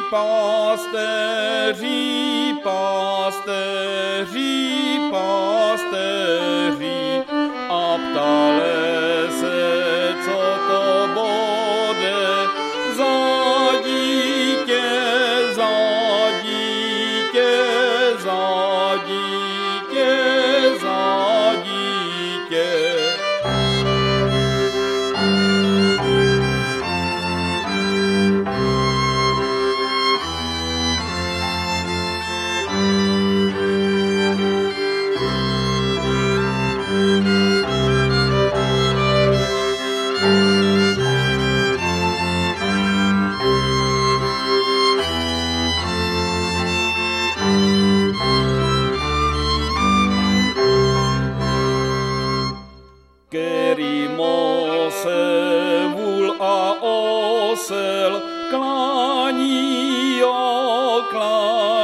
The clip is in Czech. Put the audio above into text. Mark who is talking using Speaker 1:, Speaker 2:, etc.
Speaker 1: Pásteří, pásteří, pásteří, a ptali se, co to bude za dítě, za dítě, za dítě, za dítě. Kterýmu se vůl a osel klání, klání.